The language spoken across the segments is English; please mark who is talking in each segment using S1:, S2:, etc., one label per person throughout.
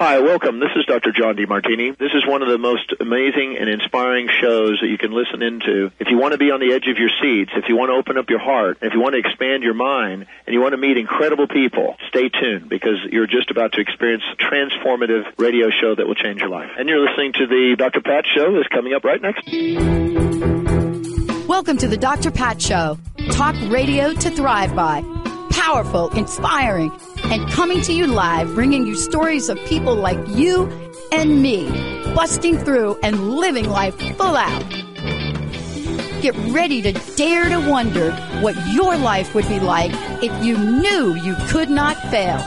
S1: Hi, welcome. This is Dr. John DeMartini. This is one of the most amazing and inspiring shows that you can listen into. If you want to be on the edge of your seats, if you want to open up your heart, if you want to expand your mind, and you want to meet incredible people, stay tuned because you're just about to experience a transformative radio show that will change your life. And you're listening to the Dr. Pat Show that's coming up right next.
S2: Welcome to the Dr. Pat Show. Talk radio to thrive by. Powerful, inspiring, and coming to you live, bringing you stories of people like you and me, busting through and living life full out. Get ready to dare to wonder what your life would be like if you knew you could not fail.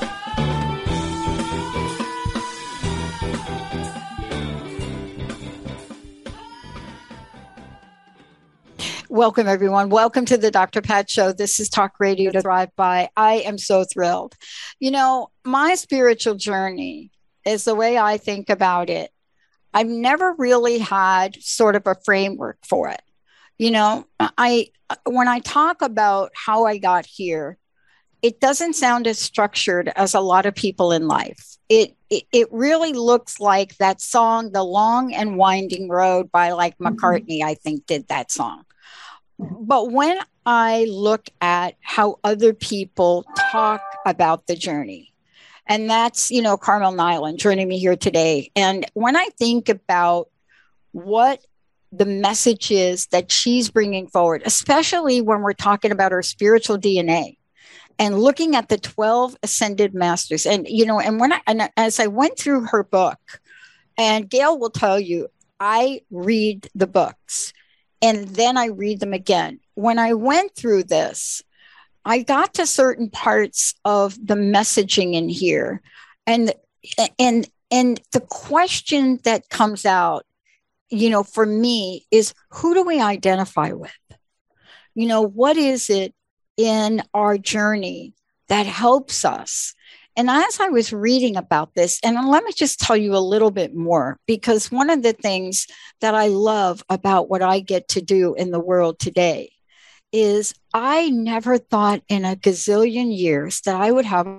S2: Welcome, everyone. Welcome to the Dr. Pat Show. This is Talk Radio to Thrive By. I am so thrilled. You know, my spiritual journey is the way I think about it. I've never really had sort of a framework for it. You know, when I talk about how I got here, it doesn't sound as structured as a lot of people in life. It really looks like that song, The Long and Winding Road by like McCartney, I think, did that song. But when I look at how other people talk about the journey, and that's, you know, Carmel Nyland joining me here today. And when I think about what the message is that she's bringing forward, especially when we're talking about her spiritual DNA and looking at the 12 ascended masters, and, you know, and as I went through her book, and Gail will tell you, I read the books. And then I read them again. When I went through this, I got to certain parts of the messaging in here. And the question that comes out, you know, for me is, who do we identify with? You know, what is it in our journey that helps us? And as I was reading about this, and let me just tell you a little bit more, because one of the things that I love about what I get to do in the world today is I never thought in a gazillion years that I would have.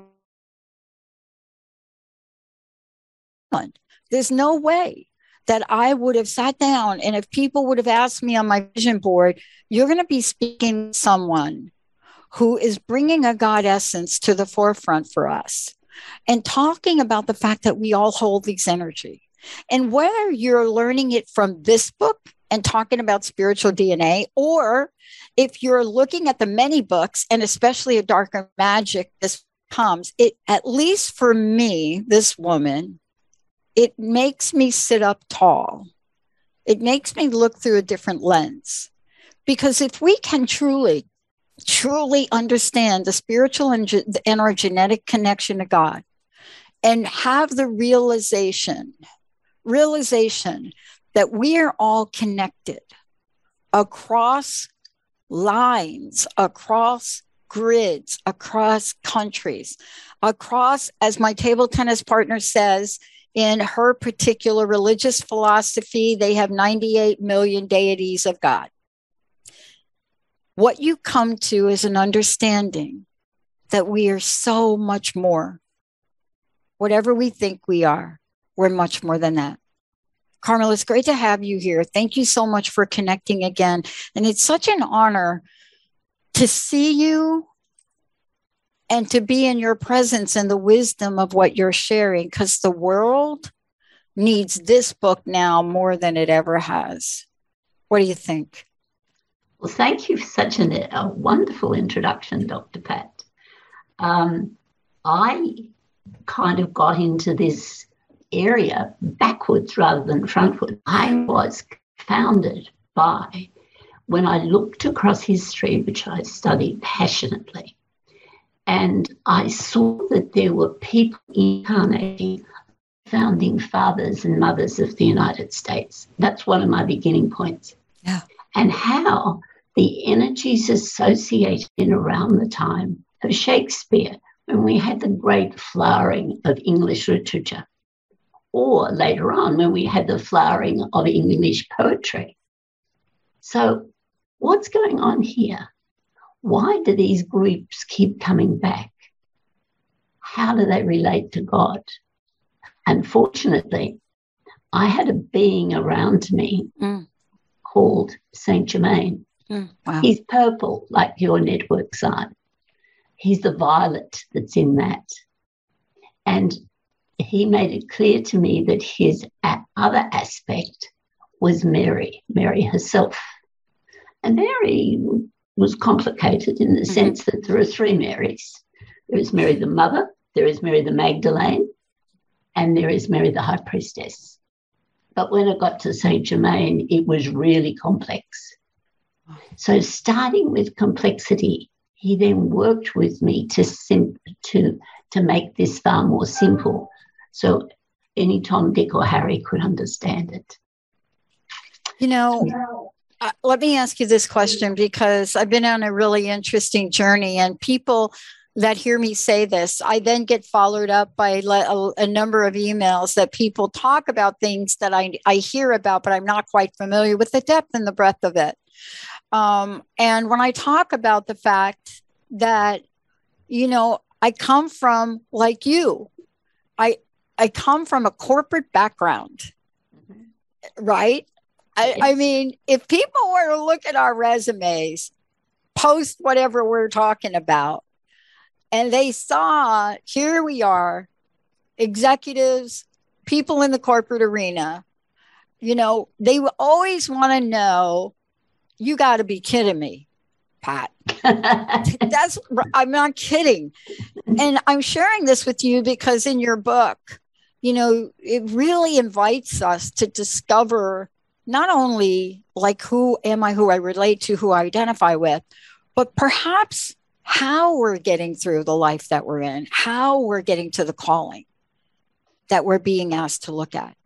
S2: There's no way that I would have sat down, and if people would have asked me on my vision board, you're going to be speaking to someone who is bringing a God essence to the forefront for us and talking about the fact that we all hold these energy. And whether you're learning it from this book and talking about spiritual DNA, or if you're looking at the many books, and especially a Darker Magic, this comes, it, at least for me, this woman, it makes me sit up tall. It makes me look through a different lens. Because if we can truly understand the spiritual and our genetic connection to God, and have the realization that we are all connected across lines, across grids, across countries, across, as my table tennis partner says, in her particular religious philosophy, they have 98 million deities of God. What you come to is an understanding that we are so much more. Whatever we think we are, we're much more than that. Carmel, it's great to have you here. Thank you so much for connecting again. And it's such an honor to see you and to be in your presence and the wisdom of what you're sharing, because the world needs this book now more than it ever has. What do you think?
S3: Well, thank you for such a wonderful introduction, Dr. Pat. I kind of got into this area backwards rather than frontwards. I was founded by, when I looked across history, which I studied passionately, and I saw that there were people incarnating founding fathers and mothers of the United States. That's one of my beginning points.
S2: Yeah.
S3: And how the energies associated in around the time of Shakespeare, when we had the great flowering of English literature, or later on when we had the flowering of English poetry. So what's going on here? Why do these groups keep coming back? How do they relate to God? Unfortunately, I had a being around me called Saint Germain.
S2: Wow.
S3: He's purple, like your network sign. He's the violet that's in that. And he made it clear to me that his other aspect was Mary herself. And Mary was complicated in the sense that there are three Marys. There is Mary the Mother, there is Mary the Magdalene, and there is Mary the High Priestess. But when it got to Saint Germain, it was really complex. So starting with complexity, he then worked with me to make this far more simple, so any Tom, Dick, or Harry could understand it.
S2: You know, let me ask you this question, because I've been on a really interesting journey, and people that hear me say this, I then get followed up by a number of emails that people talk about things that I hear about, but I'm not quite familiar with the depth and the breadth of it. And when I talk about the fact that, you know, I come from, like you, I come from a corporate background, right?
S3: Yes.
S2: I mean, if people were to look at our resumes, post whatever we're talking about, and they saw, here we are, executives, people in the corporate arena, you know, they will always want to know, you got to be kidding me, Pat. I'm not kidding. And I'm sharing this with you because in your book, you know, it really invites us to discover not only like, who am I, who I relate to, who I identify with, but perhaps how we're getting through the life that we're in, how we're getting to the calling that we're being asked to look at.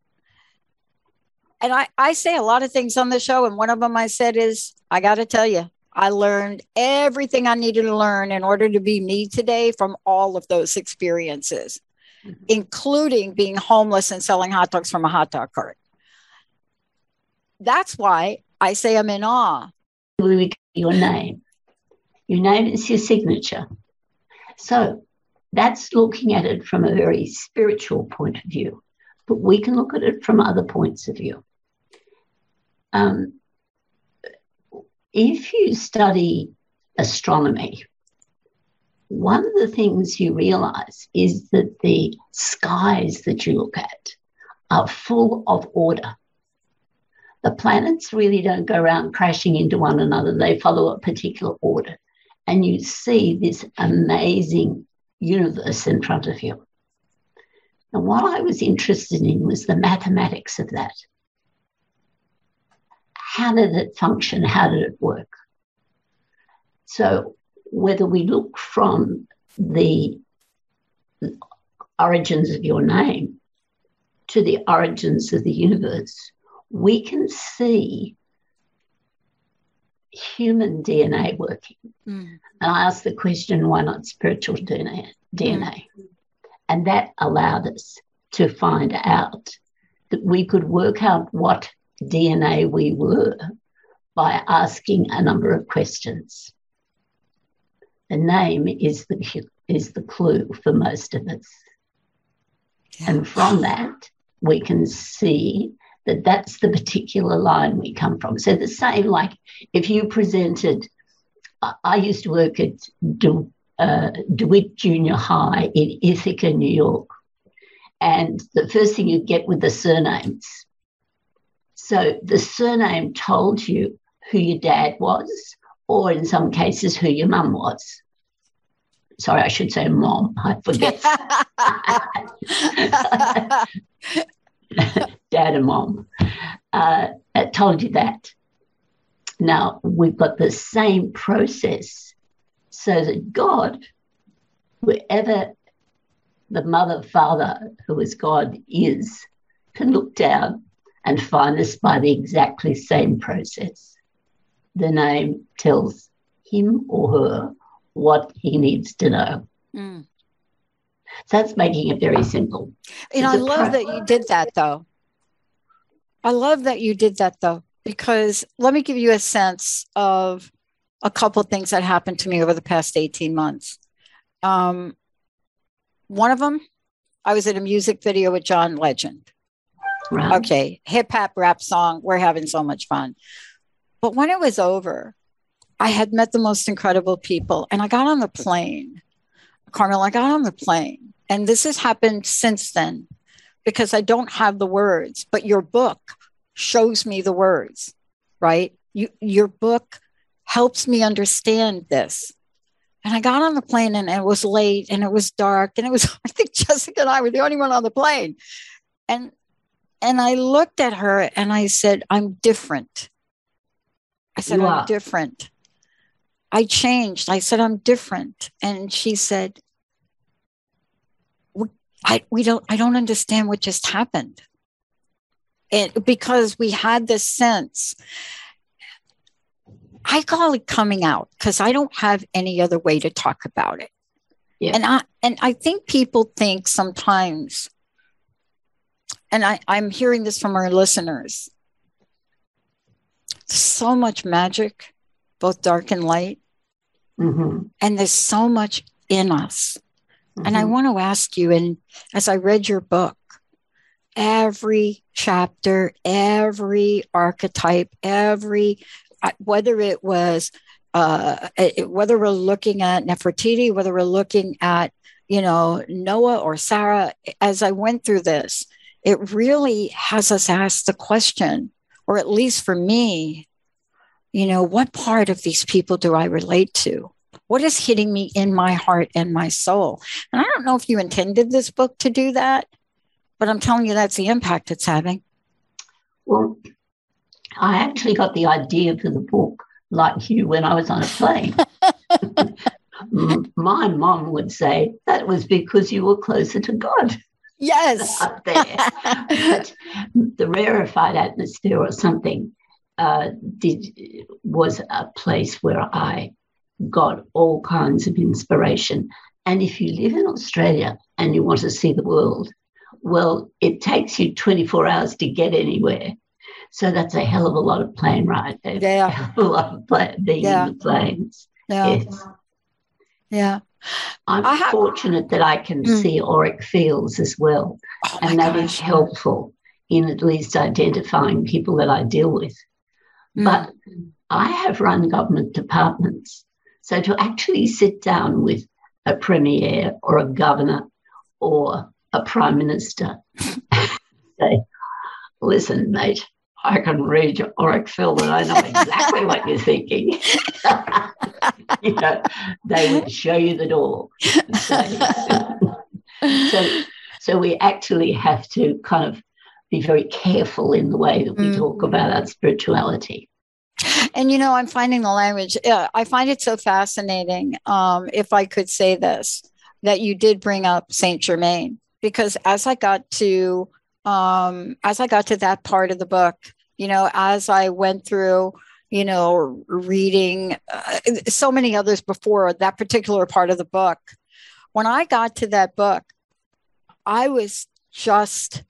S2: And I say a lot of things on the show, and one of them I said is, I got to tell you, I learned everything I needed to learn in order to be me today from all of those experiences, including being homeless and selling hot dogs from a hot dog cart. That's why I say I'm in awe.
S3: Your name. Your name is your signature. So that's looking at it from a very spiritual point of view, but we can look at it from other points of view. If you study astronomy, one of the things you realize is that the skies that you look at are full of order. The planets really don't go around crashing into one another. They follow a particular order. And you see this amazing universe in front of you. And what I was interested in was the mathematics of that. How did it function? How did it work? So whether we look from the origins of your name to the origins of the universe, we can see human DNA working. And I asked the question, why not spiritual DNA? And that allowed us to find out that we could work out what DNA we were by asking a number of questions. The name is the clue for most of us. Yeah. And from that, we can see that that's the particular line we come from. So the same, like if you presented, I used to work at DeWitt Junior High in Ithaca, New York. And the first thing you get with the surnames. So the surname told you who your dad was, or in some cases, who your mum was. Sorry, I should say mom. I forget. Dad and mom. It told you that. Now, we've got the same process so that God, wherever the mother, father, who is God, is, can look down and find us by the exactly same process. The name tells him or her what he needs to know. So that's making it very simple.
S2: And I love that you did that, though. I love that you did that, though, because let me give you a sense of a couple of things that happened to me over the past 18 months. One of them, I was in a music video with John Legend.
S3: Right.
S2: Okay, hip hop rap song. We're having so much fun. But when it was over, I had met the most incredible people, and I got on the plane. Carmel, I got on the plane, and this has happened since then because I don't have the words, but your book shows me the words, right? Your book helps me understand this. And I got on the plane, and it was late, and it was dark, and it was, I think Jessica and I were the only one on the plane. And I looked at her and I said, I'm different. I said, I'm different. I changed. I said, I'm different. And she said, I don't understand what just happened. And because we had this sense, I call it coming out because I don't have any other way to talk about it. Yeah. And I think people think sometimes, and I'm hearing this from our listeners, so much magic, both dark and light. Mm-hmm. And there's so much in us. Mm-hmm. And I want to ask you, and as I read your book, every chapter, every archetype, whether it was, whether we're looking at Nefertiti, whether we're looking at, Noah or Sarah, as I went through this, it really has us ask the question, or at least for me, what part of these people do I relate to? What is hitting me in my heart and my soul? And I don't know if you intended this book to do that, but I'm telling you that's the impact it's having.
S3: Well, I actually got the idea for the book, like you, when I was on a plane. My mom would say that was because you were closer to God.
S2: Yes.
S3: Up there. But the rarefied atmosphere or something was a place where I got all kinds of inspiration. And if you live in Australia and you want to see the world, well, it takes you 24 hours to get anywhere. So that's a hell of a lot of plane ride.
S2: Yeah.
S3: A hell of a lot of being in the planes.
S2: Yeah.
S3: Yes.
S2: Yeah.
S3: I'm fortunate that I can see auric fields as well. And that is helpful in at least identifying people that I deal with. But I have run government departments. So to actually sit down with a premier or a governor or a prime minister and say, listen, mate, I can read your auric field and I know exactly what you're thinking. They would show you the door. So we actually have to kind of be very careful in the way that we talk about our spirituality.
S2: And, I'm finding the language. I find it so fascinating, if I could say this, that you did bring up Saint Germain, because as I got to that part of the book, as I went through, reading so many others before that particular part of the book, when I got to that book, I was just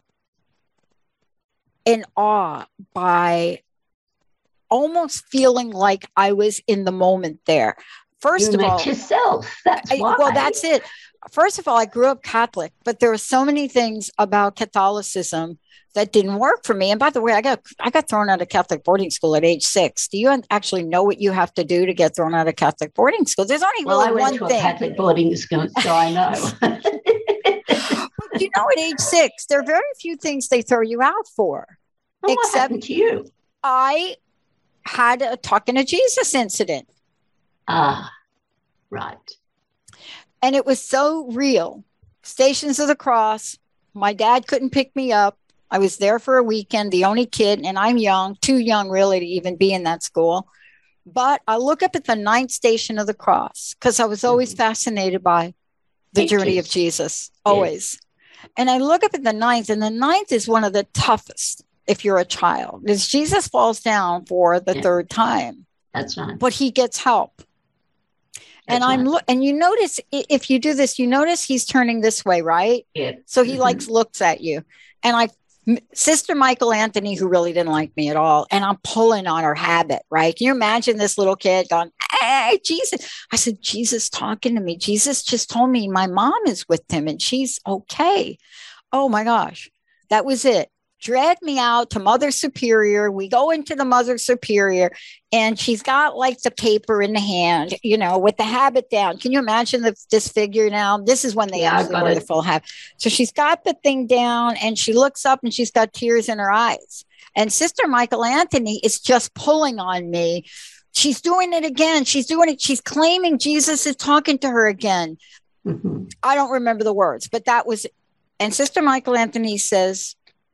S2: in awe by almost feeling like I was in the moment there. First of all,
S3: yourself. That's why.
S2: Well, that's it. First of all, I grew up Catholic, but there were so many things about Catholicism that didn't work for me. And by the way, I got thrown out of Catholic boarding school at age 6. Do you actually know what you have to do to get thrown out of Catholic boarding school? There's only
S3: I went to a Catholic boarding school, so I know.
S2: But at age 6, there are very few things they throw you out for.
S3: Well, what happened to you?
S2: I had a Talking to Jesus incident.
S3: Ah, right.
S2: And it was so real. Stations of the Cross. My dad couldn't pick me up. I was there for a weekend, the only kid, and I'm young, too young really to even be in that school. But I look up at the 9th station of the cross because I was always fascinated by the journey of Jesus, always. Yes. And I look up at the 9th, and the 9th is one of the toughest if you're a child, because Jesus falls down for the 3rd time.
S3: That's right.
S2: But he gets help. And and you notice, if you do this, you notice he's turning this way, right?
S3: Yeah.
S2: So he looks at you. And I Sister Michael Anthony, who really didn't like me at all, and I'm pulling on her habit, right? Can you imagine this little kid going, "Hey, Jesus." I said, "Jesus talking to me. Jesus just told me my mom is with him and she's okay." Oh my gosh. That was it. Dragged me out to Mother Superior. We go into the Mother Superior and she's got like the paper in the hand, with the habit down. Can you imagine this figure now? This is when they actually wear the full habit. So she's got the thing down and she looks up and she's got tears in her eyes. And Sister Michael Anthony is just pulling on me. She's doing it again. She's doing it. She's claiming Jesus is talking to her again. Mm-hmm. I don't remember the words, but that was it. And Sister Michael Anthony says,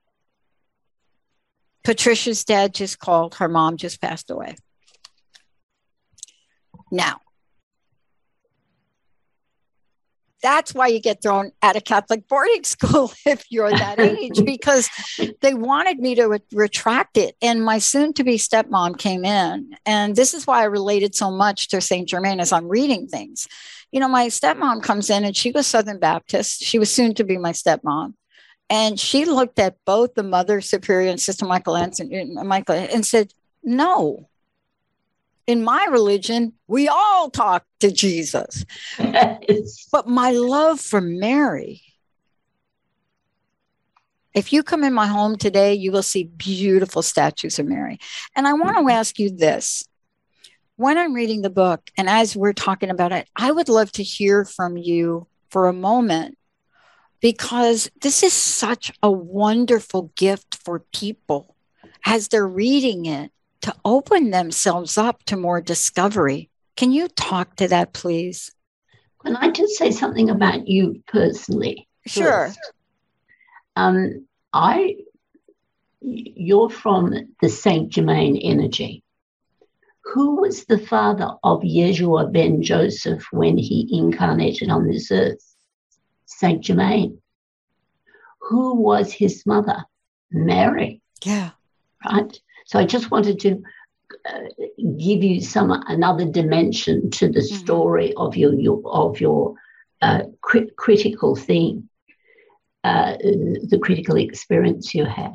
S2: "Patricia's dad just called. Her mom just passed away." Now, that's why you get thrown out of Catholic boarding school if you're that age, because they wanted me to retract it. And my soon-to-be stepmom came in. And this is why I related so much to St. Germain as I'm reading things. My stepmom comes in and she was Southern Baptist. She was soon to be my stepmom. And she looked at both the Mother Superior and Sister Michael and said, "No, in my religion, we all talk to Jesus." But my love for Mary, if you come in my home today, you will see beautiful statues of Mary. And I want to ask you this. When I'm reading the book, and as we're talking about it, I would love to hear from you for a moment, because this is such a wonderful gift for people as they're reading it to open themselves up to more discovery. Can you talk to that, please?
S3: Can I just say something about you personally?
S2: Sure.
S3: You're from the Saint Germain energy. Who was the father of Yeshua ben Joseph when he incarnated on this earth? Saint Germain. Who was his mother? Mary.
S2: Yeah.
S3: Right. So I just wanted to give you another dimension to the story of your critical theme, the critical experience you had,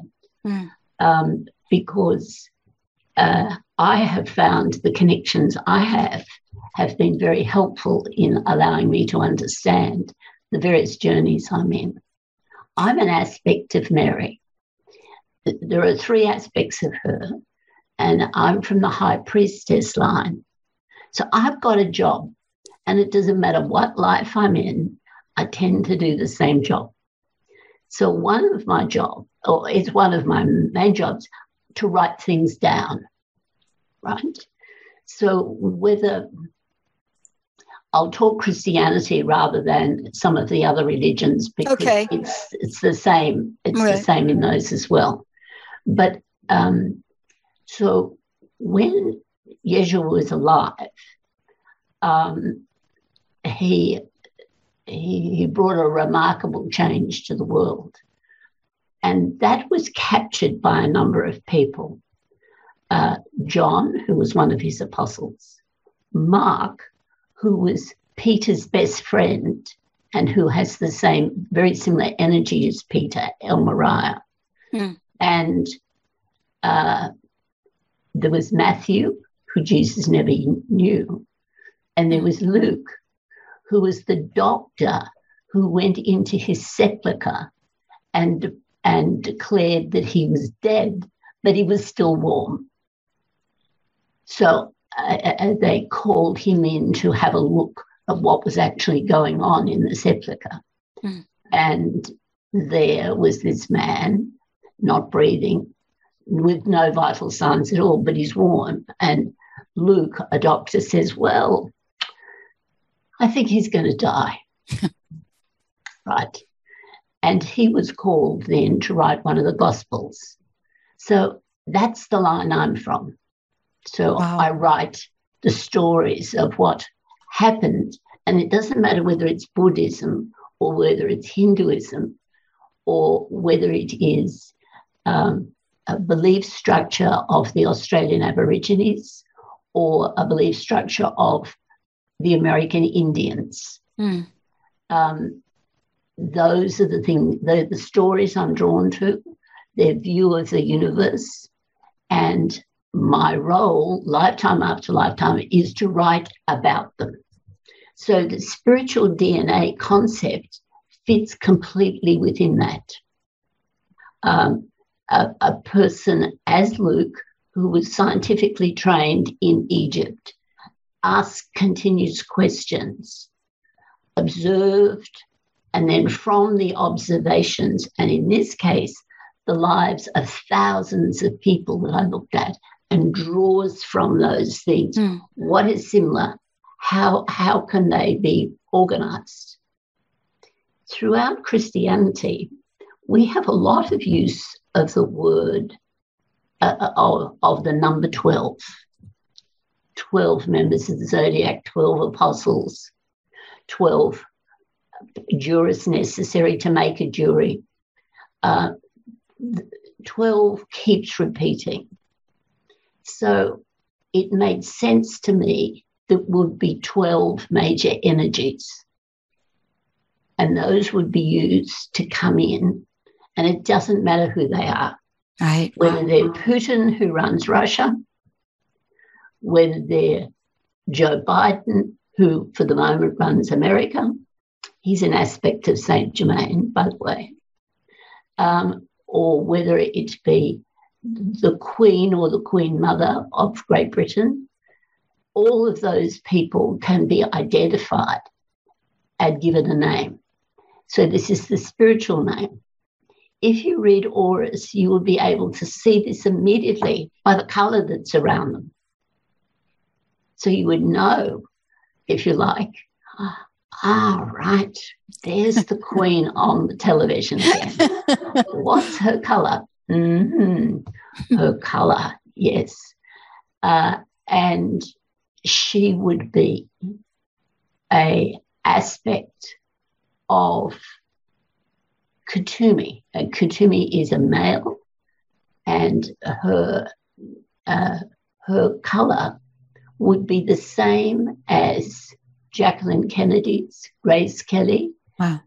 S3: because I have found the connections I have been very helpful in allowing me to understand the various journeys I'm in. I'm an aspect of Mary. There are 3 aspects of her, and I'm from the high priestess line. So I've got a job, and it doesn't matter what life I'm in, I tend to do the same job. So one of my main jobs, to write things down, right? So whether I'll talk Christianity rather than some of the other religions, because it's the same. It's the same in those as well. But so when Yeshua was alive, he brought a remarkable change to the world. And that was captured by a number of people. John, who was one of his apostles, Mark, who was Peter's best friend and who has the same, very similar energy as Peter, Elmariah. And there was Matthew, who Jesus never knew. And there was Luke, who was the doctor who went into his sepulchre and declared that he was dead, but he was still warm. So they called him in to have a look at what was actually going on in the sepulchre. And there was this man, not breathing, with no vital signs at all, but he's warm. And Luke, a doctor, says, "Well, I think he's going to die." Right. And he was called then to write one of the Gospels. So that's the line I'm from. So I write the stories of what happened. And it doesn't matter whether it's Buddhism or whether it's Hinduism or whether it is a belief structure of the Australian Aborigines or a belief structure of the American Indians. Those are the things, the stories I'm drawn to. their view of the universe. And my role, lifetime after lifetime, is to write about them. So the spiritual DNA concept fits completely within that. A person as Luke, who was scientifically trained in Egypt, asked continuous questions, observed, and then from the observations, and in this case, the lives of thousands of people that I looked at, and draws from those things. What is similar? How can they be organized? Throughout Christianity, we have a lot of use of the word, of the number 12. 12 members of the zodiac, 12 apostles, 12 jurists necessary to make a jury. 12 keeps repeating. So it made sense to me that would be 12 major energies. And those would be used to come in. And it doesn't matter who they are.
S2: Right.
S3: Whether they're Putin, who runs Russia, whether they're Joe Biden, who for the moment runs America. He's an aspect of Saint Germain, by the way. Or whether it be the Queen or the Queen Mother of Great Britain. All of those people can be identified and given a name. So this is the spiritual name. If you read auras, you will be able to see this immediately by the colour that's around them. So you would know, if you like, right, there's the Queen on the television again. What's her colour? Her colour, yes. And she would be an aspect of Kutumi. And Kutumi is a male, and her colour would be the same as Jacqueline Kennedy's, Grace Kelly.
S2: Wow.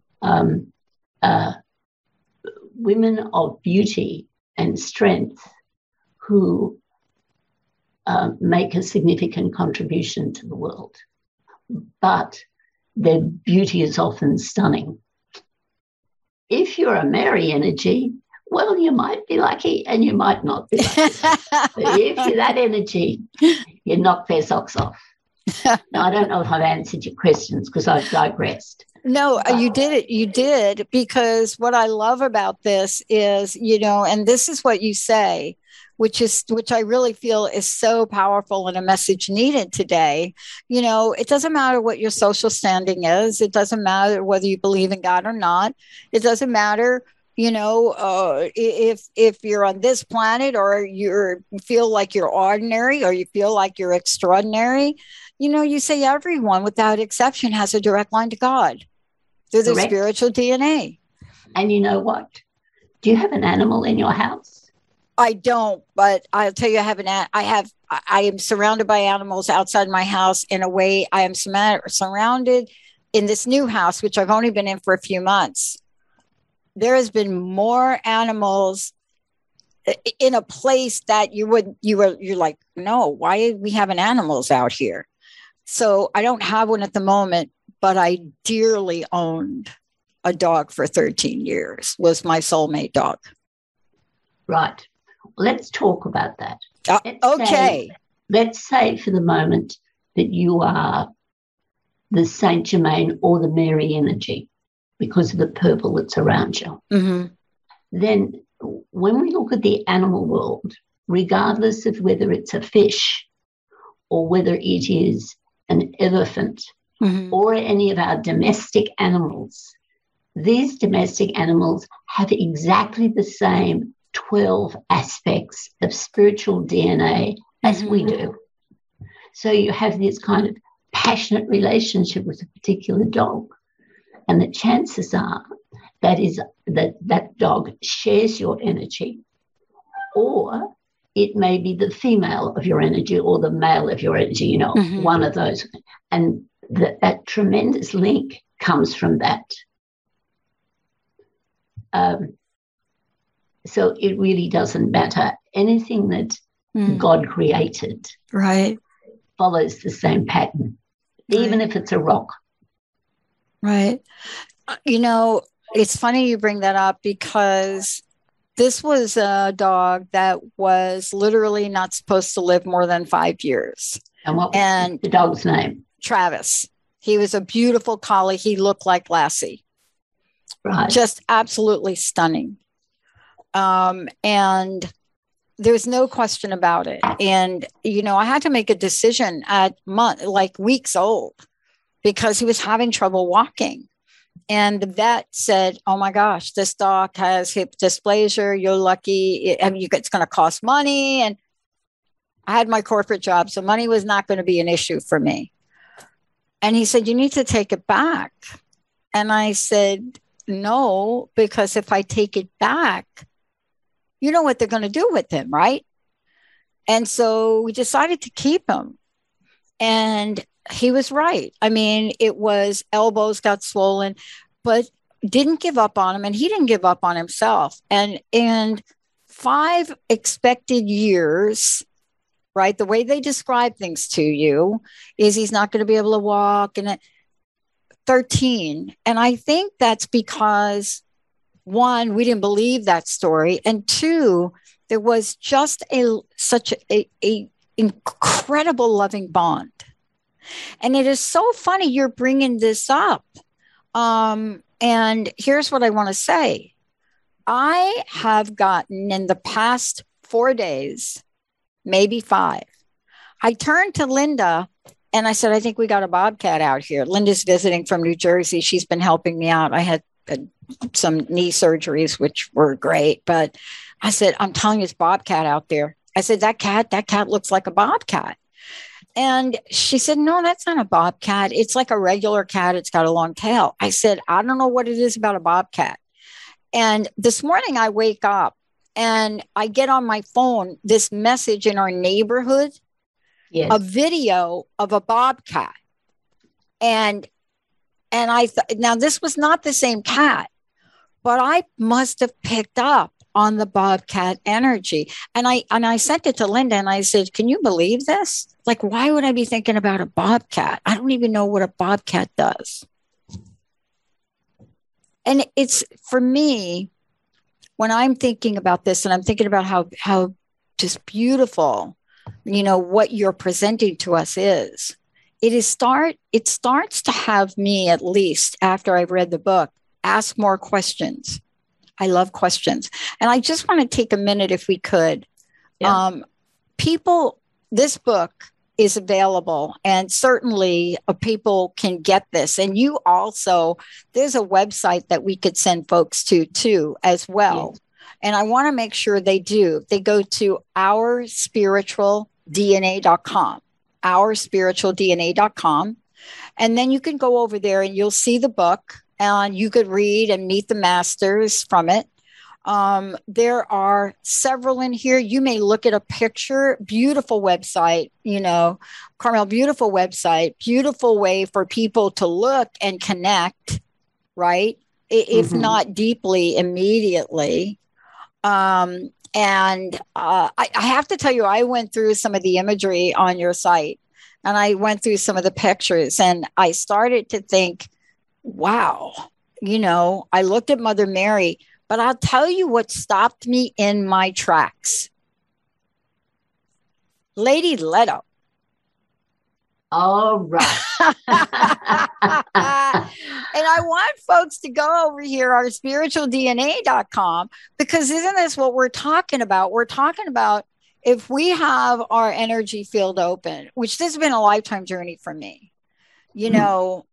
S3: Women of beauty and strength who make a significant contribution to the world. But their beauty is often stunning. If you're a Mary energy, well, you might be lucky and you might not be lucky. But if you're that energy, you knock their socks off. Now, I don't know if I've answered your questions because I've digressed.
S2: No, you did it. You did, because what I love about this is, and this is what you say, which I really feel is so powerful and a message needed today. It doesn't matter what your social standing is. It doesn't matter whether you believe in God or not. It doesn't matter, if you're on this planet or you feel like you're ordinary or you feel like you're extraordinary. You say everyone without exception has a direct line to God through their spiritual DNA.
S3: And you know what? Do you have an animal in your house?
S2: I don't, but I'll tell you, I am surrounded by animals outside my house in a way. I am surrounded in this new house, which I've only been in for a few months. There has been more animals in a place that you're like, no, why are we having animals out here? So I don't have one at the moment, but I dearly owned a dog for 13 years, was my soulmate dog.
S3: Right. Let's talk about that.
S2: Okay.
S3: Let's say for the moment that you are the Saint Germain or the Mary energy because of the purple that's around you.
S2: Mm-hmm.
S3: Then when we look at the animal world, regardless of whether it's a fish or whether it is an elephant or any of our domestic animals, these domestic animals have exactly the same 12 aspects of spiritual DNA as we do. So you have this kind of passionate relationship with a particular dog. And the chances are that dog shares your energy, or it may be the female of your energy or the male of your energy, one of those. And that tremendous link comes from that. So it really doesn't matter. Anything that God created follows the same pattern, even if it's a rock.
S2: Right. You know, it's funny you bring that up because this was a dog that was literally not supposed to live more than 5 years.
S3: And what was the dog's name?
S2: Travis. He was a beautiful collie. He looked like Lassie.
S3: Right.
S2: Just absolutely stunning. And there's no question about it. And, you know, I had to make a decision at weeks old because he was having trouble walking. And the vet said, oh my gosh, this dog has hip dysplasia. You're lucky. It's going to cost money. And I had my corporate job, so money was not going to be an issue for me. And he said, you need to take it back. And I said, no, because if I take it back, you know what they're going to do with him, right? And so we decided to keep him. And he was right. I mean, it was elbows got swollen, but didn't give up on him. And he didn't give up on himself. And 5 expected years, right? The way they describe things to you is he's not going to be able to walk. And 13. And I think that's because 1, we didn't believe that story. And 2, there was just such a incredible loving bond. And it is so funny you're bringing this up. And here's what I want to say. I have gotten in the past 4 days, maybe 5. I turned to Linda and I said, I think we got a bobcat out here. Linda's visiting from New Jersey. She's been helping me out. I had some knee surgeries, which were great. But I said, I'm telling you, it's bobcat out there. I said, that cat looks like a bobcat. And she said, no, that's not a bobcat. It's like a regular cat. It's got a long tail. I said, I don't know what it is about a bobcat. And this morning I wake up and I get on my phone this message in our neighborhood, a video of a bobcat. And I now this was not the same cat, but I must have picked up on the bobcat energy. And I sent it to Linda and I said, can you believe this? Like, why would I be thinking about a bobcat? I don't even know what a bobcat does. And it's, for me, when I'm thinking about this and I'm thinking about how just beautiful, you know, what you're presenting to us is, it starts to have me, at least after I've read the book, ask more questions. I love questions. And I just want to take a minute, if we could. Yeah. This book is available, and certainly people can get this. And you also, there's a website that we could send folks to too, as well. Yes. And I want to make sure they do. They go to OurSpiritualDNA.com, OurSpiritualDNA.com. And then you can go over there and you'll see the book. And you could read and meet the masters from it. There are several in here. You may look at a picture. Beautiful website, you know, Carmel, beautiful website, beautiful way for people to look and connect, right? If not deeply, immediately. I have to tell you, I went through some of the imagery on your site and I went through some of the pictures and I started to think, wow, you know, I looked at Mother Mary, but I'll tell you what stopped me in my tracks. Lady Leto.
S3: All right.
S2: And I want folks to go over here, OurSpiritualDNA.com, because isn't this what we're talking about? We're talking about if we have our energy field open, which this has been a lifetime journey for me, you know,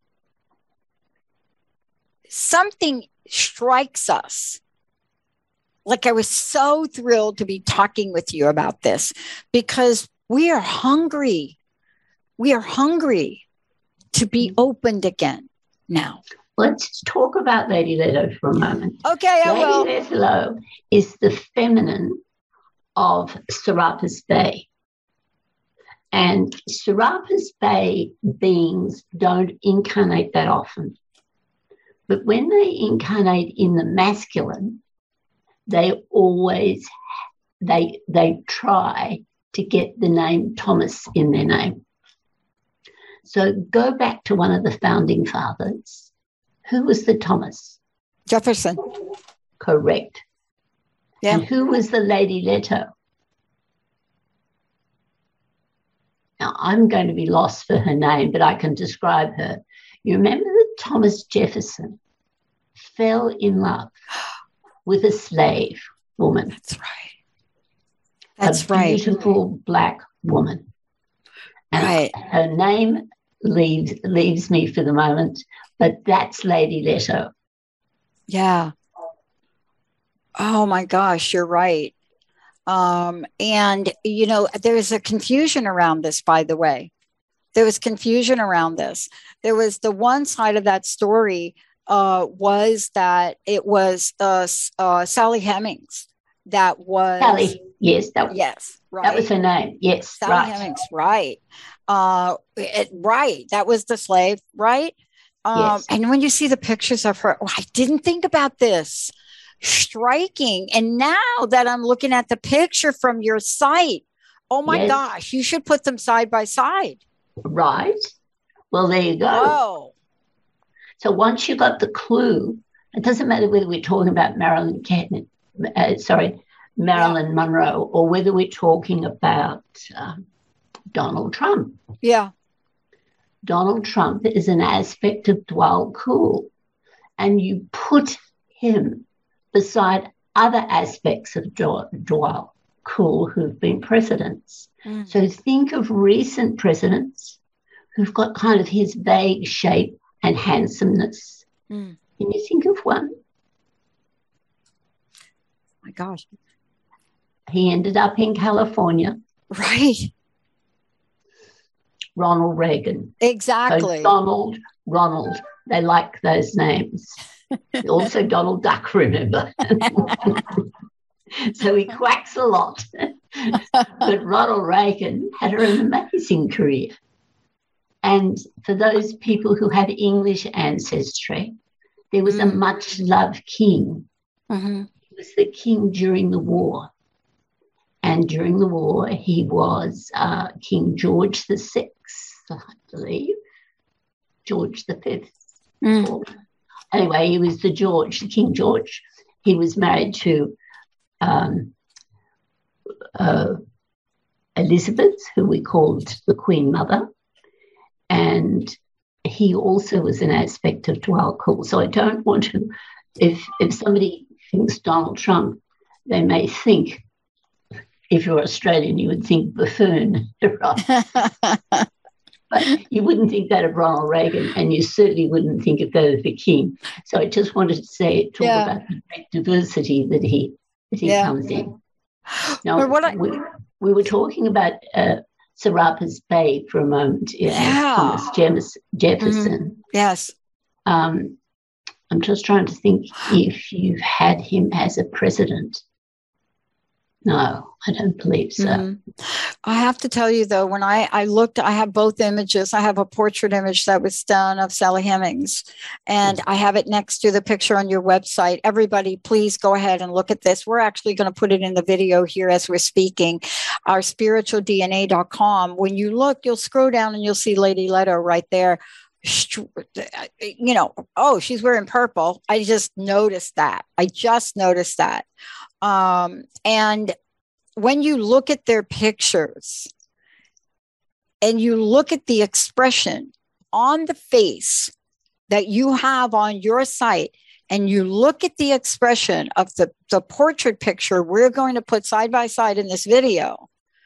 S2: something strikes us. Like, I was so thrilled to be talking with you about this because we are hungry. We are hungry to be opened again now.
S3: Let's talk about Lady Leto for a moment.
S2: Okay, I will.
S3: Lady Leto is the feminine of Serapis Bay. And Serapis Bay beings don't incarnate that often. But when they incarnate in the masculine, they always they try to get the name Thomas in their name. So go back to one of the founding fathers. Who was the Thomas?
S2: Jefferson.
S3: Correct.
S2: Yeah.
S3: And who was the Lady Leto? Now, I'm going to be lost for her name, but I can describe her. You remember that Thomas Jefferson fell in love with a slave woman.
S2: That's right. That's right.
S3: A beautiful black woman. And
S2: right.
S3: Her name leaves me for the moment, but that's Lady Leto.
S2: Yeah. Oh my gosh, you're right. And, you know, there's a confusion around this, by the way. There was confusion around this. There was the one side of that story was that it was Sally Hemings. That was
S3: Sally. Yes.
S2: Yes. Right.
S3: That was her name. Yes.
S2: Sally
S3: right.
S2: Hemings. Right. Right. That was the slave. Right.
S3: Yes.
S2: And when you see the pictures of her, I didn't think about this. Striking. And now that I'm looking at the picture from your site, oh my gosh, you should put them side by side.
S3: Right. Well, there you go.
S2: Oh.
S3: So once you got the clue, it doesn't matter whether we're talking about Marilyn Monroe, or whether we're talking about Donald Trump.
S2: Yeah.
S3: Donald Trump is an aspect of Dwal Khul, and you put him beside other aspects of Dwal Khul who've been presidents. Mm. So think of recent presidents who've got kind of his vague shape and handsomeness. Mm. Can you think of one?
S2: Oh my gosh.
S3: He ended up in California.
S2: Right.
S3: Ronald Reagan.
S2: Exactly.
S3: So Ronald. They like those names. Also Donald Duck, remember. So he quacks a lot. But Ronald Reagan had an amazing career. And for those people who have English ancestry, there was a much-loved king. Mm-hmm. He was the king during the war. And during the war, he was King George VI, I believe. George V. Anyway, he was the King George. He was married to Elizabeth, who we called the Queen Mother. And he also was an aspect of Dwal Khul. So I don't want to, if somebody thinks Donald Trump, they may think, if you're Australian, you would think buffoon, right? But you wouldn't think that of Ronald Reagan, and you certainly wouldn't think of that of the king. So I just wanted to talk about the great diversity that he comes in. Now, we were talking about Serapis Bey for a moment, Thomas Jefferson.
S2: Mm-hmm. Yes.
S3: I'm just trying to think if you had him as a president. No, I don't believe so. Mm-hmm.
S2: I have to tell you, though, when I looked, I have both images. I have a portrait image that was done of Sally Hemings, and I have it next to the picture on your website. Everybody, please go ahead and look at this. We're actually going to put it in the video here as we're speaking, our spiritualdna.com. When you look, you'll scroll down and you'll see Lady Leto right there. You know, oh, she's wearing purple. I just noticed that. And when you look at their pictures and you look at the expression on the face that you have on your site, and you look at the expression of the portrait picture we're going to put side by side in this video,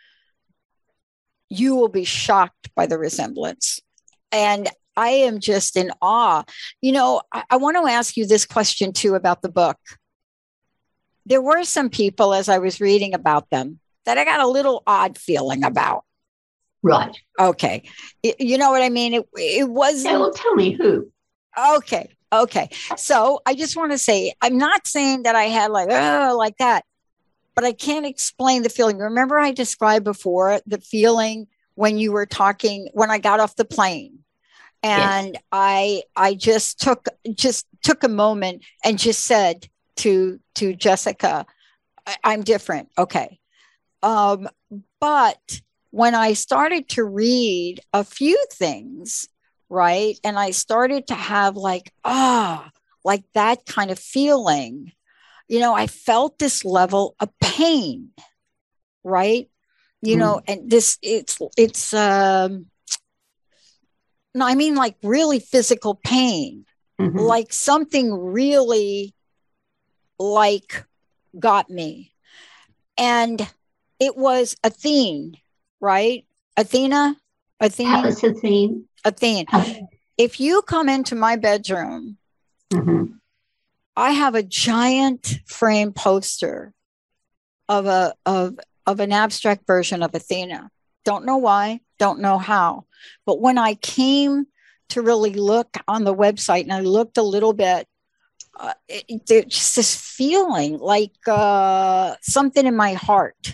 S2: you will be shocked by the resemblance. And I am just in awe. You know, I want to ask you this question too about the book. There were some people, as I was reading about them, that I got a little odd feeling about.
S3: Right.
S2: Okay. You know what I mean? It wasn't.
S3: Yeah, well, tell me who.
S2: Okay. So I just want to say, I'm not saying that I had like that, but I can't explain the feeling. Remember I described before the feeling when you were talking, when I got off the plane. And yes. I just took a moment and just said to Jessica, I'm different. Okay. But when I started to read a few things, right, and I started to have like that kind of feeling, I felt this level of pain, right? And it's no, I mean like really physical pain, like something really like got me. And it was Athene, right? Athene.
S3: Pallas Athene.
S2: If you come into my bedroom, I have a giant frame poster of an abstract version of Athena. Don't know why, don't know how. But when I came to really look on the website and I looked a little bit, there's just this feeling like something in my heart.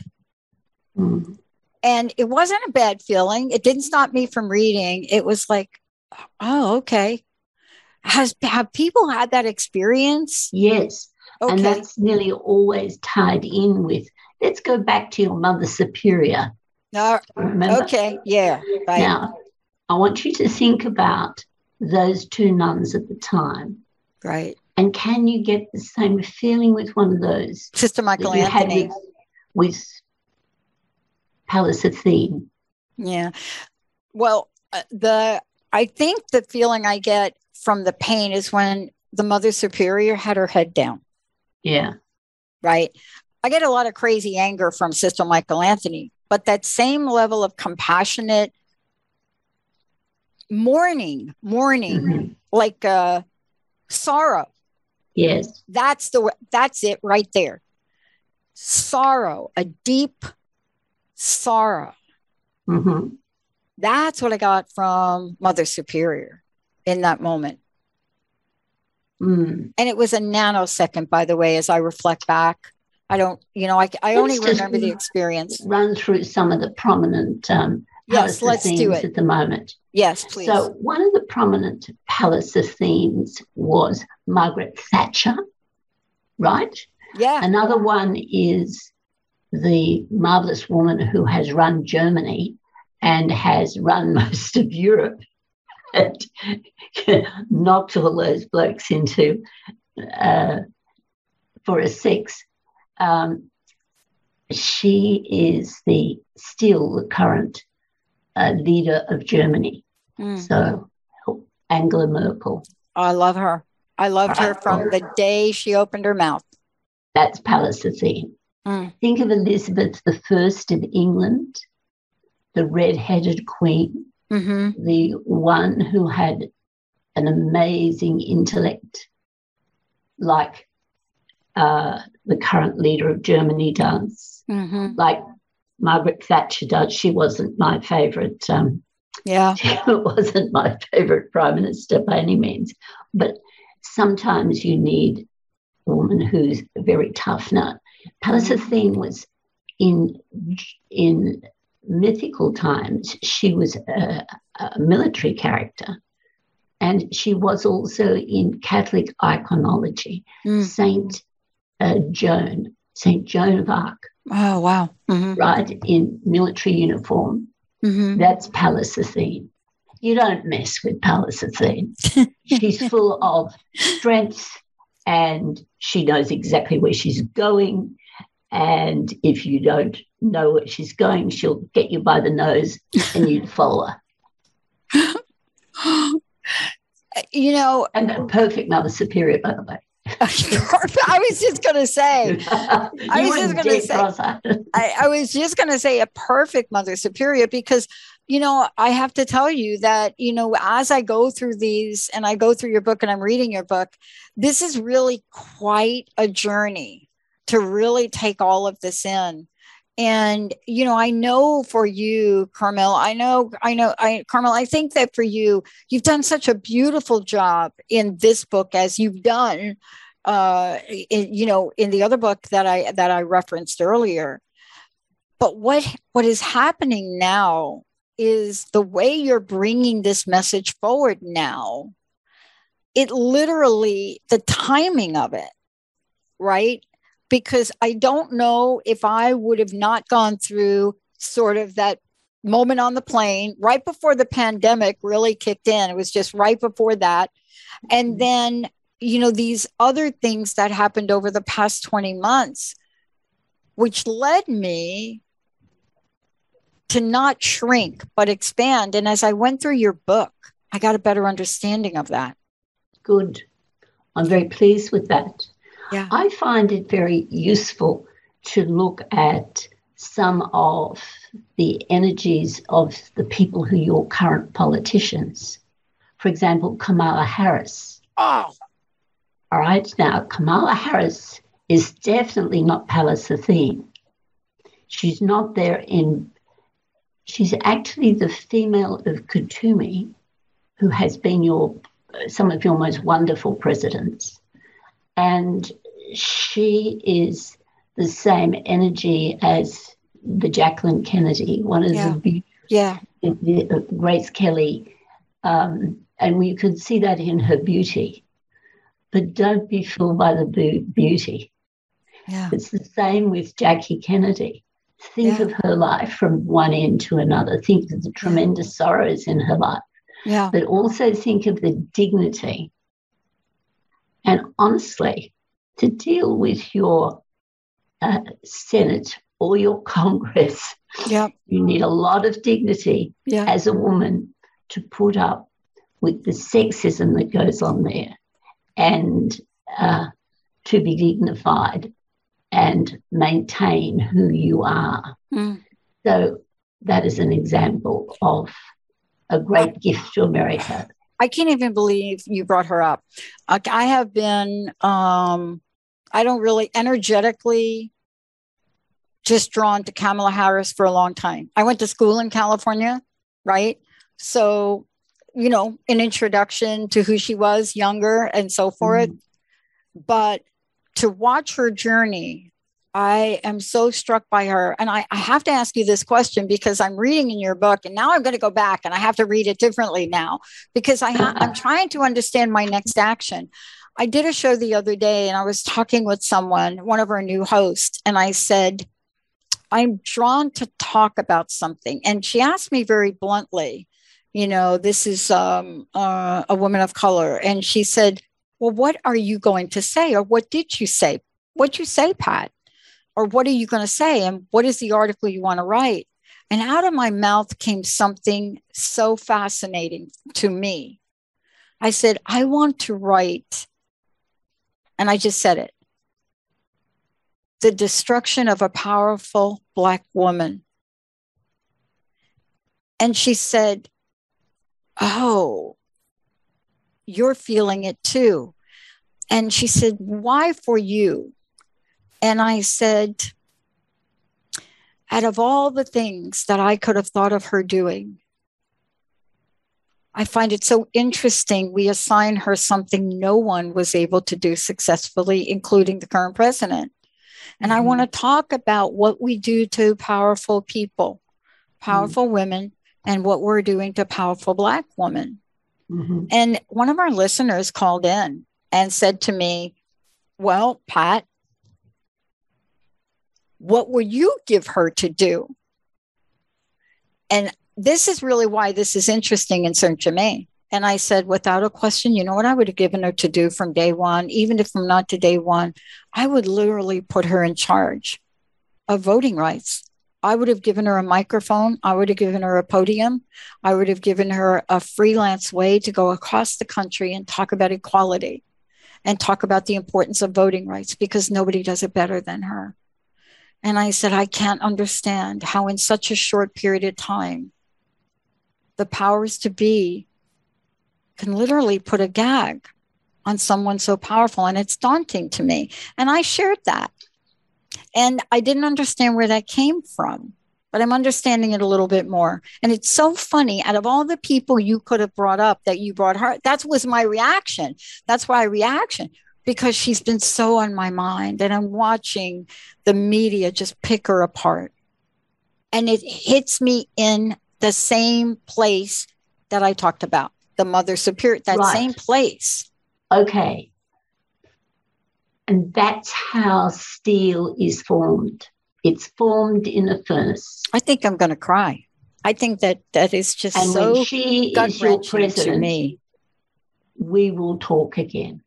S2: And it wasn't a bad feeling. It didn't stop me from reading. It was like, oh, okay. Have people had that experience?
S3: Yes.
S2: Okay.
S3: And that's nearly always tied in with, let's go back to your Mother Superior. Remember?
S2: Okay. Yeah. Right.
S3: Now, I want you to think about those two nuns at the time.
S2: Right.
S3: And can you get the same feeling with one of those?
S2: Sister Michael Anthony.
S3: With Pallas Athene.
S2: Yeah. Well, I think the feeling I get from the pain is when the Mother Superior had her head down.
S3: Yeah.
S2: Right. I get a lot of crazy anger from Sister Michael Anthony, but that same level of compassionate mourning, like sorrow.
S3: Yes.
S2: That's it right there. Sorrow, a deep sorrow. That's what I got from Mother Superior in that moment. And it was a nanosecond, by the way, as I reflect back. I don't, I only remember the experience.
S3: Run through some of the prominent
S2: yes, let's do it
S3: at the moment.
S2: Yes, please.
S3: So one of the prominent Pallas Athenes was Margaret Thatcher, right?
S2: Yeah.
S3: Another one is the marvelous woman who has run Germany and has run most of Europe and knocked all those blokes into for a six. She is still the current leader of Germany. So Angela Merkel.
S2: I love her. I loved her from the day she opened her mouth.
S3: That's Pallas Athene. Think of Elizabeth I of England, the red-headed queen, the one who had an amazing intellect, like the current leader of Germany does, like Margaret Thatcher does. She wasn't my favourite. She wasn't my favourite prime minister by any means. But sometimes you need a woman who's a very tough nut. Pallas Athene was in mythical times. She was a military character, and she was also in Catholic iconology. Saint Joan of Arc.
S2: Oh, wow.
S3: Right, in military uniform. That's Pallas Athene. You don't mess with Pallas Athene. She's full of strength and she knows exactly where she's going. And if you don't know where she's going, she'll get you by the nose and you'd follow her. And a perfect Mother Superior, by the way.
S2: I was just going to say, I was just going to say a perfect Mother Superior because, I have to tell you that, as I go through these and I go through your book and I'm reading your book, this is really quite a journey to really take all of this in. And, I know for you, Carmel, Carmel, I think that for you, you've done such a beautiful job in this book as you've done, in the other book that I referenced earlier. But what is happening now is the way you're bringing this message forward now, it literally, the timing of it, right? because I don't know if I would have not gone through sort of that moment on the plane right before the pandemic really kicked in. It was just right before that. And then, these other things that happened over the past 20 months, which led me to not shrink, but expand. And as I went through your book, I got a better understanding of that.
S3: Good. I'm very pleased with that.
S2: Yeah.
S3: I find it very useful to look at some of the energies of the people who are your current politicians. For example, Kamala Harris.
S2: Oh.
S3: All right. Now, Kamala Harris is definitely not Pallas Athene. She's not there she's actually the female of Kutumi, who has been some of your most wonderful presidents. And she is the same energy as the Jacqueline Kennedy, one of the Grace Kelly. And you can see that in her beauty. But don't be fooled by the beauty.
S2: Yeah.
S3: It's the same with Jackie Kennedy. Think of her life from one end to another. Think of the tremendous sorrows in her life.
S2: Yeah.
S3: But also think of the dignity. And honestly, to deal with your Senate or your Congress, you need a lot of dignity as a woman to put up with the sexism that goes on there, and to be dignified and maintain who you are. So that is an example of a great gift to America.
S2: I can't even believe you brought her up. I have been, I don't really energetically just drawn to Kamala Harris for a long time. I went to school in California, right? So, an introduction to who she was, younger and so forth. But to watch her journey, I am so struck by her. And I have to ask you this question because I'm reading in your book, and now I'm going to go back and I have to read it differently now because I'm trying to understand my next action. I did a show the other day and I was talking with someone, one of our new hosts, and I said, I'm drawn to talk about something. And she asked me very bluntly, this is a woman of color. And she said, well, what are you going to say? Or what did you say? What'd you say, Pat? Or what are you going to say? And what is the article you want to write? And out of my mouth came something so fascinating to me. I said, I want to write, and I just said it, the destruction of a powerful Black woman. And she said, oh, you're feeling it too. And she said, why for you? And I said, out of all the things that I could have thought of her doing, I find it so interesting we assign her something no one was able to do successfully, including the current president. And I want to talk about what we do to powerful people, powerful women, and what we're doing to powerful Black women. And one of our listeners called in and said to me, well, Pat, what would you give her to do? And this is really why this is interesting in Saint Germain. And I said, without a question, you know what I would have given her to do from day one, even if I'm not to day one, I would literally put her in charge of voting rights. I would have given her a microphone. I would have given her a podium. I would have given her a freelance way to go across the country and talk about equality and talk about the importance of voting rights, because nobody does it better than her. And I said, I can't understand how in such a short period of time, the powers to be can literally put a gag on someone so powerful. And it's daunting to me. And I shared that. And I didn't understand where that came from, but I'm understanding it a little bit more. And it's so funny. Out of all the people you could have brought up, that you brought her, that was my reaction. That's why reaction, because she's been so on my mind, and I'm watching the media just pick her apart. And it hits me in the same place that I talked about, the Mother Superior, that same place.
S3: Okay. And that's how steel is formed. It's formed in a furnace.
S2: I think I'm going to cry. I think that is just
S3: and
S2: so
S3: when she is your president,
S2: to me.
S3: We will talk again.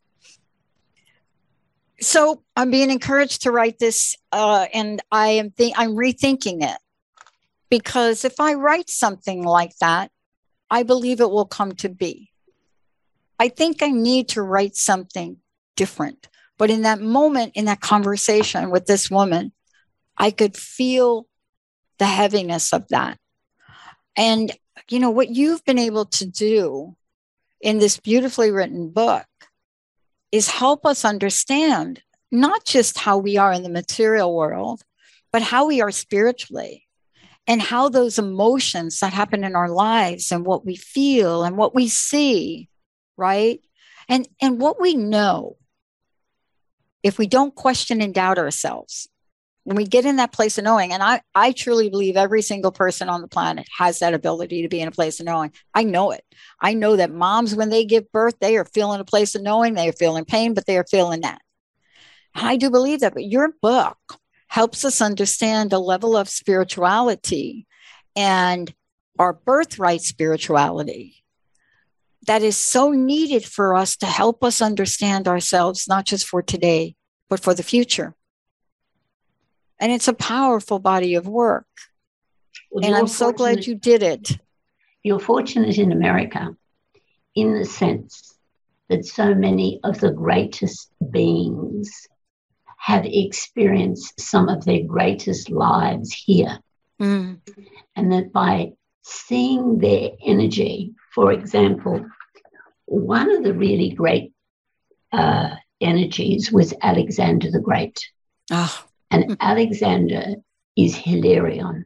S2: So I'm being encouraged to write this, and I'm rethinking it, because if I write something like that, I believe it will come to be. I think I need to write something different. But in that moment, in that conversation with this woman, I could feel the heaviness of that. And, what you've been able to do in this beautifully written book is help us understand not just how we are in the material world, but how we are spiritually, and how those emotions that happen in our lives and what we feel and what we see, right? And what we know, if we don't question and doubt ourselves, when we get in that place of knowing, and I truly believe every single person on the planet has that ability to be in a place of knowing. I know it. I know that moms, when they give birth, they are feeling a place of knowing. They are feeling pain, but they are feeling that. And I do believe that. But your book helps us understand a level of spirituality and our birthright spirituality that is so needed for us to help us understand ourselves, not just for today, but for the future. And it's a powerful body of work.
S3: Well,
S2: and I'm so glad you did it.
S3: You're fortunate in America in the sense that so many of the greatest beings have experienced some of their greatest lives here.
S2: Mm.
S3: And that by seeing their energy, for example, one of the really great energies was Alexander the Great.
S2: Oh.
S3: And Alexander is Hilarion.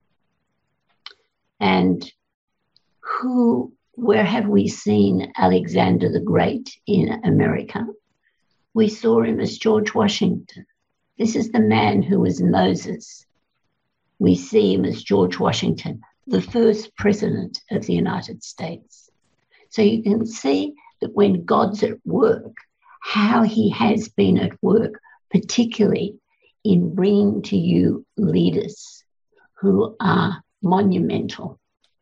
S3: And where have we seen Alexander the Great in America? We saw him as George Washington. This is the man who was Moses. We see him as George Washington, the first president of the United States. So you can see that when God's at work, how he has been at work, particularly in bringing to you leaders who are monumental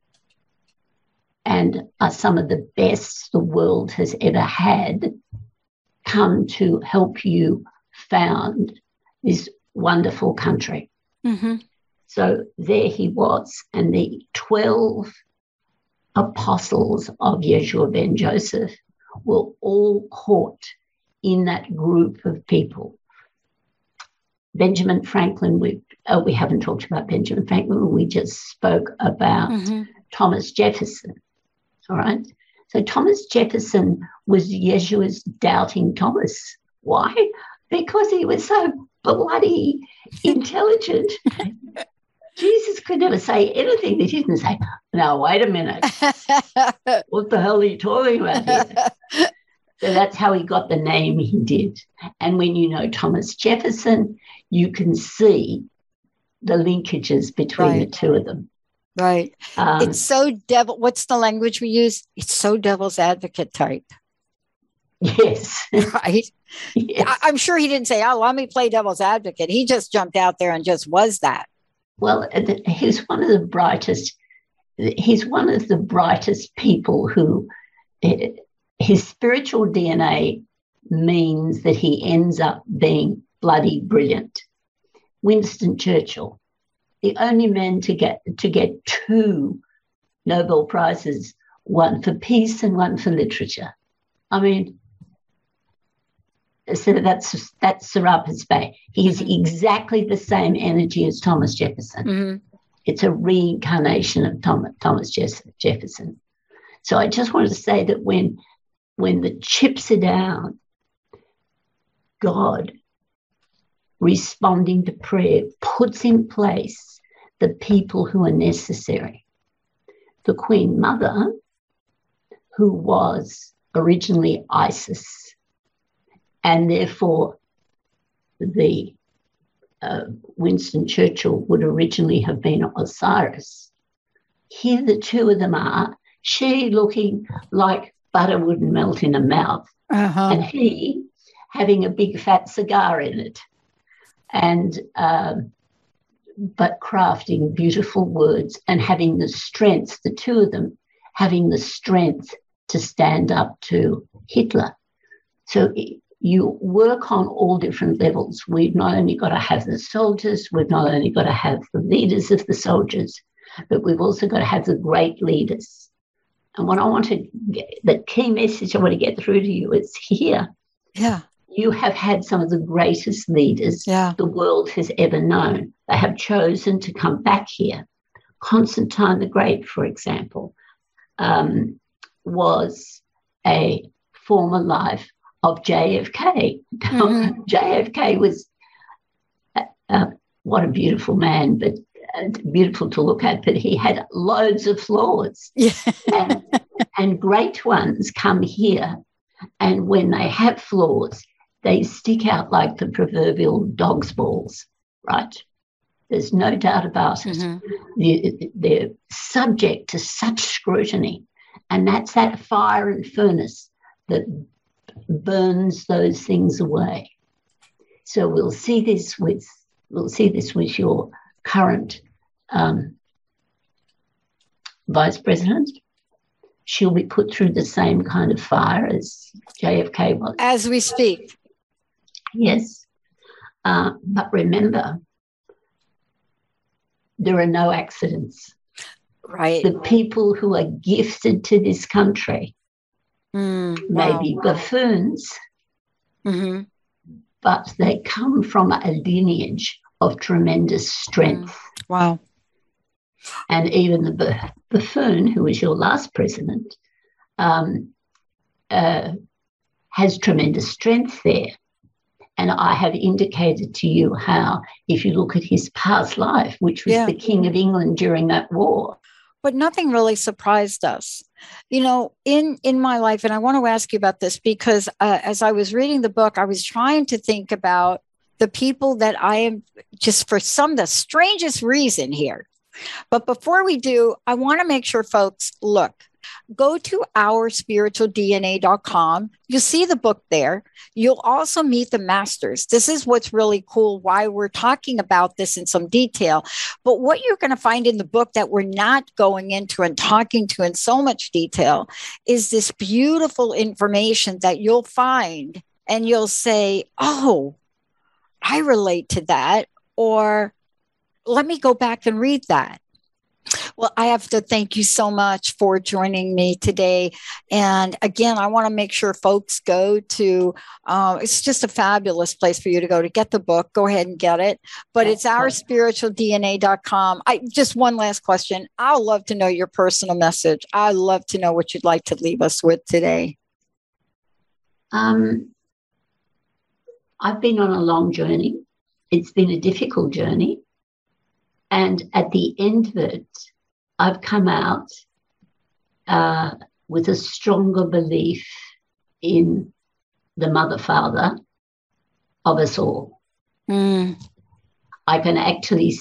S3: and are some of the best the world has ever had, come to help you found this wonderful country.
S2: Mm-hmm.
S3: So there he was, and the 12 apostles of Yeshua ben Joseph were all caught in that group of people. Benjamin Franklin, we haven't talked about Benjamin Franklin. We just spoke about Thomas Jefferson, all right? So Thomas Jefferson was Yeshua's doubting Thomas. Why? Because he was so bloody intelligent. Jesus could never say anything that he didn't say, now, wait a minute. What the hell are you talking about here? So that's how he got the name he did. And when you know Thomas Jefferson, you can see the linkages between the two of them.
S2: Right. It's so what's the language we use? It's so devil's advocate type.
S3: Yes.
S2: Right. Yes. I'm sure he didn't say, let me play devil's advocate. He just jumped out there and just was that.
S3: Well, he's one of the brightest people who, his spiritual DNA means that he ends up being bloody brilliant. Winston Churchill, the only man to get 2 Nobel Prizes, one for peace and one for literature. I mean, so that's Serapis Bey. He's exactly the same energy as Thomas Jefferson.
S2: Mm-hmm.
S3: It's a reincarnation of Thomas Jefferson. So I just wanted to say that when the chips are down, God, responding to prayer, puts in place the people who are necessary. The Queen Mother, who was originally Isis, and therefore the Winston Churchill would originally have been Osiris. Here the two of them are, she looking like butter wouldn't melt in her mouth, and he having a big fat cigar in it, and but crafting beautiful words and having the strength, the two of them having the strength to stand up to Hitler. So you work on all different levels. We've not only got to have the soldiers, we've not only got to have the leaders of the soldiers, but we've also got to have the great leaders. And what I want to get, the key message I want to get through to you is here.
S2: Yeah.
S3: You have had some of the greatest leaders the world has ever known. They have chosen to come back here. Constantine the Great, for example, was a former life of JFK. Mm-hmm. JFK was what a beautiful man, but beautiful to look at, but he had loads of flaws. Yeah. and great ones come here, and when they have flaws, they stick out like the proverbial dog's balls, right? There's no doubt about it. Mm-hmm. They're subject to such scrutiny, and that's that fire and furnace that burns those things away. So we'll see this with your current vice president. She'll be put through the same kind of fire as JFK was.
S2: As we speak.
S3: Yes. But remember, there are no accidents.
S2: Right.
S3: The people who are gifted to this country may be buffoons, but they come from a lineage of tremendous strength.
S2: Wow.
S3: And even the buffoon, who was your last president, has tremendous strength there. And I have indicated to you how, if you look at his past life, which was the King of England during that war.
S2: But nothing really surprised us. You know, in my life, and I want to ask you about this because as I was reading the book, I was trying to think about the people that I am, just for the strangest reason here. But before we do, I want to make sure folks go to OurSpiritualDNA.com. You'll see the book there. You'll also meet the masters. This is what's really cool, why we're talking about this in some detail. But what you're going to find in the book that we're not going into and talking to in so much detail is this beautiful information that you'll find and you'll say, oh, I relate to that, or let me go back and read that. Well, I have to thank you so much for joining me today. And again, I want to make sure folks go to, it's just a fabulous place for you to go to get the book. Go ahead and get it. But it's OurSpiritualDNA.com. Just one last question. I'd love to know your personal message. I'd love to know what you'd like to leave us with today.
S3: I've been on a long journey. It's been a difficult journey. And at the end of it, I've come out with a stronger belief in the mother, father of us all. I can actually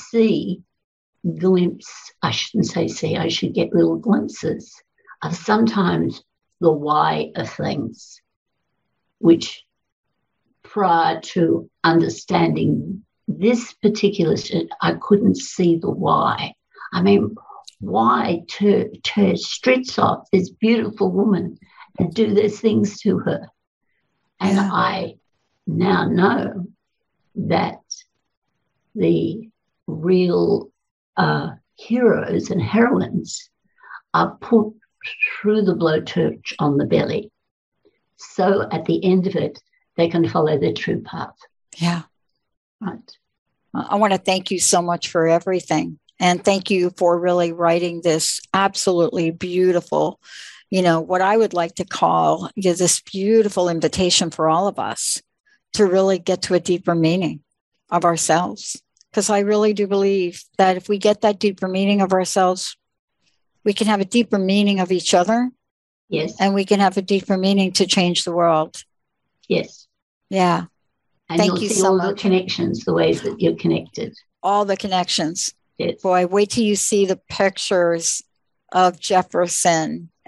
S3: I should get little glimpses of sometimes the why of things, which prior to understanding this particular, I couldn't see the why. I mean, why to Stritzov, this beautiful woman, and do those things to her? And I now know that the real heroes and heroines are put through the blowtorch on the belly. So at the end of it, they can follow their true path.
S2: Yeah.
S3: Right.
S2: I want to thank you so much for everything. And thank you for really writing this absolutely beautiful, what I would like to call this beautiful invitation for all of us to really get to a deeper meaning of ourselves. Because I really do believe that if we get that deeper meaning of ourselves, we can have a deeper meaning of each other.
S3: Yes.
S2: And we can have a deeper meaning to change the world.
S3: Yes.
S2: Yeah.
S3: And
S2: thank you so much.
S3: All the connections, the ways that you're connected.
S2: All the connections.
S3: Yes.
S2: Boy, wait till you see the pictures of Jefferson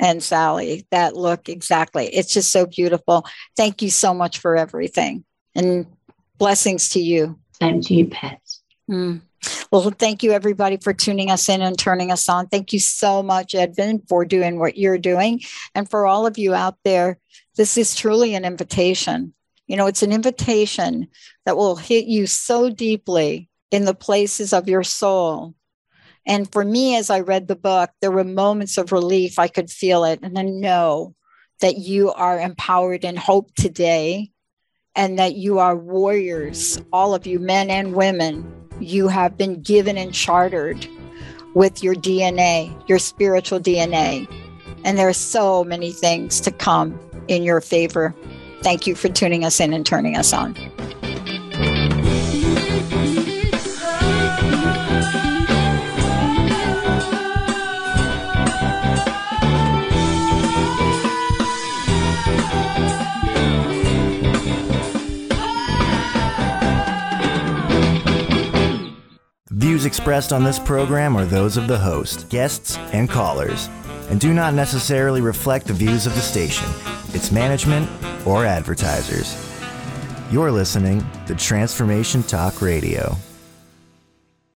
S2: and Sally that look exactly. It's just so beautiful. Thank you so much for everything, and blessings to you.
S3: Same to you, Pat.
S2: Well, thank you, everybody, for tuning us in and turning us on. Thank you so much, Edvin, for doing what you're doing. And for all of you out there, this is truly an invitation. You know, it's an invitation that will hit you so deeply in the places of your soul. And for me, as I read the book, there were moments of relief. I could feel it. And then know that you are empowered in hope today, and that you are warriors, all of you, men and women. You have been given and chartered with your DNA, your spiritual DNA. And there are so many things to come in your favor. Thank you for tuning us in and turning us on.
S4: Views expressed on this program are those of the host, guests, and callers, and do not necessarily reflect the views of the station, its management, or advertisers. You're listening to Transformation Talk Radio.